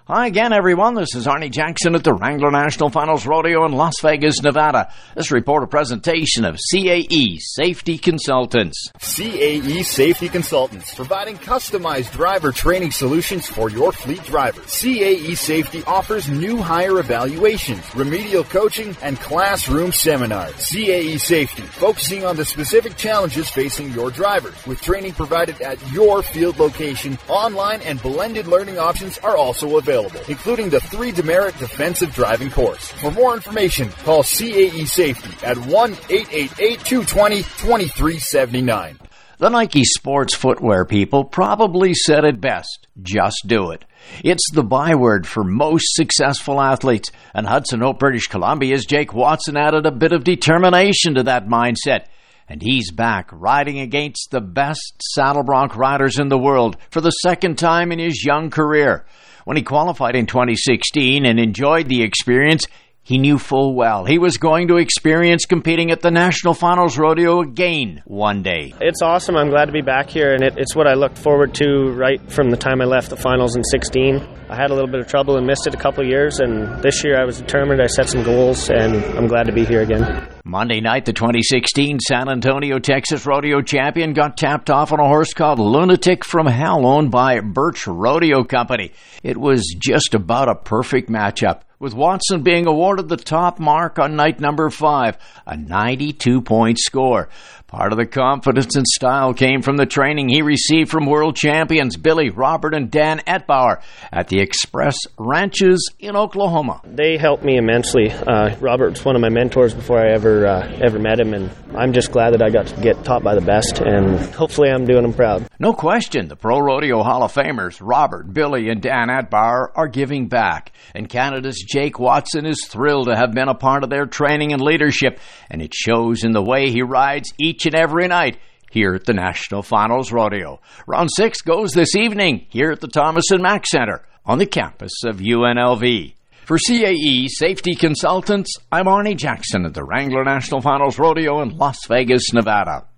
Hi again, everyone. This is Arnie Jackson at the Wrangler National Finals Rodeo in Las Vegas, Nevada. This report a presentation of CAE Safety Consultants. CAE Safety Consultants, providing customized driver training solutions for your fleet drivers. CAE Safety offers new hire evaluations, remedial coaching, and classroom seminars. CAE Safety, focusing on the specific challenges facing your drivers, with training provided at your field location. Online and blended learning options are also available, including the 3 demerit defensive driving course. For more information, call CAE Safety at 1-888-220-2379. The Nike sports footwear people probably said it best. Just do it. It's the byword for most successful athletes, and Hudson Hope, British Columbia's Jake Watson added a bit of determination to that mindset. And he's back riding against the best saddle bronc riders in the world for the second time in his young career. When he qualified in 2016 and enjoyed the experience, he knew full well he was going to experience competing at the National Finals Rodeo again one day. It's awesome. I'm glad to be back here, and it's what I looked forward to right from the time I left the finals in 16. I had a little bit of trouble and missed it a couple of years, and this year I was determined. I set some goals, and I'm glad to be here again. Monday night, the 2016 San Antonio, Texas Rodeo champion got tapped off on a horse called Lunatic from Hell, owned by Birch Rodeo Company. It was just about a perfect matchup, with Watson being awarded the top mark on night number 5, a 92-point score. Part of the confidence and style came from the training he received from world champions Billy, Robert, and Dan Etbauer at the Express Ranches in Oklahoma. They helped me immensely. Robert was one of my mentors before I ever met him, and I'm just glad that I got to get taught by the best, and hopefully I'm doing them proud. No question, the Pro Rodeo Hall of Famers Robert, Billy, and Dan Etbauer are giving back, and Canada's Jake Watson is thrilled to have been a part of their training and leadership, and it shows in the way he rides each and every night here at the National Finals Rodeo. Round 6 goes this evening here at the Thomas & Mack Center on the campus of UNLV. For CAE Safety Consultants, I'm Arnie Jackson at the Wrangler National Finals Rodeo in Las Vegas, Nevada.